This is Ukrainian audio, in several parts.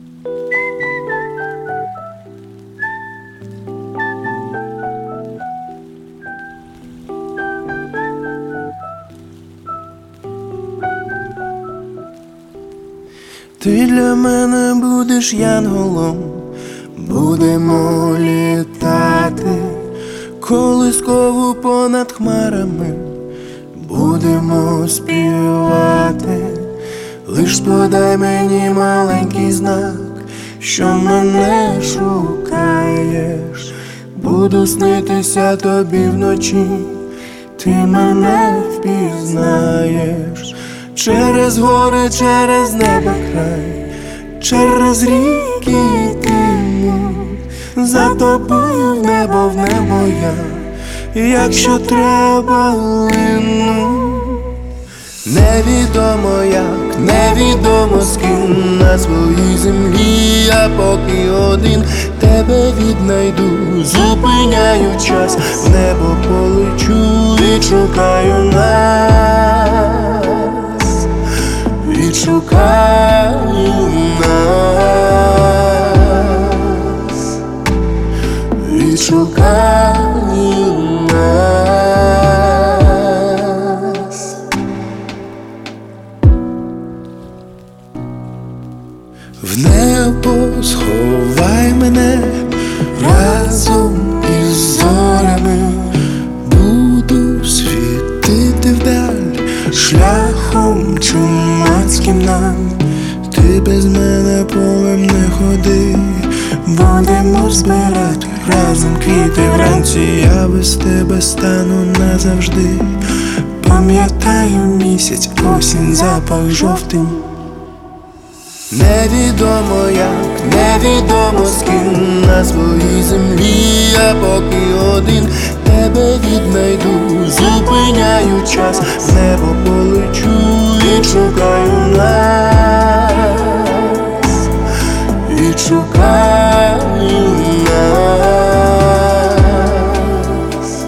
Ти для мене будеш янголом, будемо літати колискову понад хмарами, будемо співати. Лиш подай мені маленький знак, що мене шукаєш. Буду снитися тобі вночі, ти мене впізнаєш. Через гори, через небо край, через ріки йтиму, за тобою в небо я, якщо треба лину. Невідомо як, невідомо з ким на своїй землі, я поки один тебе віднайду. Зупиняю час, в небо полечу, відшукаю нас, відшукаю нас, відшукаю нас. В небо сховай мене разом із зорями, буду світити вдаль шляхом чумацьким нам. Ти без мене полем не ходи, будемо збирати разом квіти вранці. Я без тебе стану назавжди. Пам'ятаю місяць, осінь, запах, жовтень. Невідомо як, невідомо з ким на своїй землі, я поки один тебе віднайду. Зупиняю час, в небо полечу, відшукаю нас, відшукаю нас,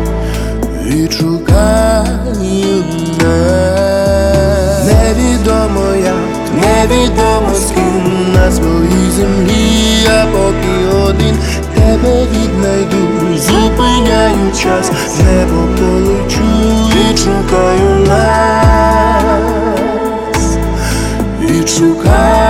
відшукаю нас. Невідомо як, невідомо з ким на своїй землі, я поки один тебе віднайду. Зупиняю час, в небо полечу, відшукаю нас, відшукаю.